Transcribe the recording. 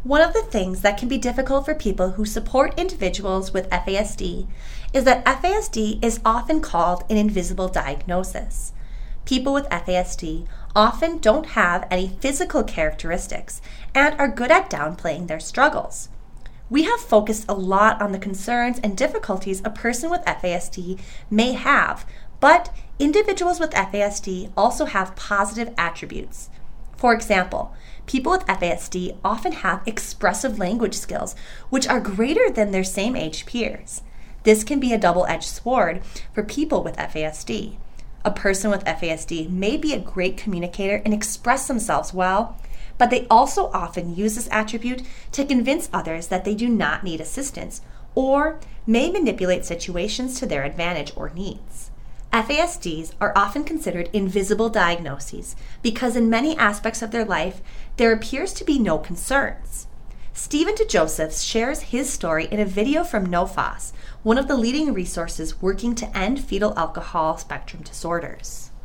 One of the things that can be difficult for people who support individuals with FASD is that FASD is often called an invisible diagnosis. People with FASD often don't have any physical characteristics and are good at downplaying their struggles. We have focused a lot on the concerns and difficulties a person with FASD may have, but individuals with FASD also have positive attributes. For example, people with FASD often have expressive language skills, which are greater than their same-age peers. This can be a double-edged sword for people with FASD. A person with FASD may be a great communicator and express themselves well, but they also often use this attribute to convince others that they do not need assistance, or may manipulate situations to their advantage or needs. FASDs are often considered invisible diagnoses because in many aspects of their life, there appears to be no concerns. Stephen DeJoseph shares his story in a video from NOFAS, one of the leading resources working to end fetal alcohol spectrum disorders.